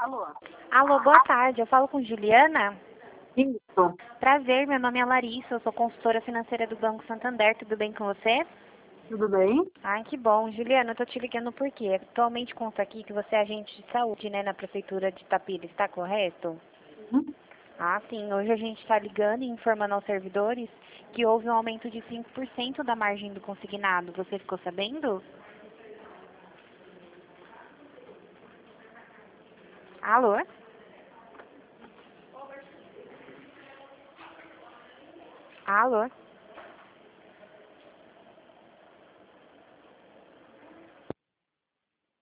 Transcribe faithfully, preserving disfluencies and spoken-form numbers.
Alô? Alô, boa tarde. Eu falo com Juliana. Isso. Prazer, meu nome é Larissa, eu sou consultora financeira do Banco Santander. Tudo bem com você? Tudo bem? Ai, que bom. Juliana, eu tô te ligando porque atualmente consta aqui que você é agente de saúde, né, na prefeitura de Itapira, está correto? Uhum. Ah, sim. Hoje a gente está ligando e informando aos servidores que houve um aumento de cinco por cento da margem do consignado. Você ficou sabendo? Alô? Alô?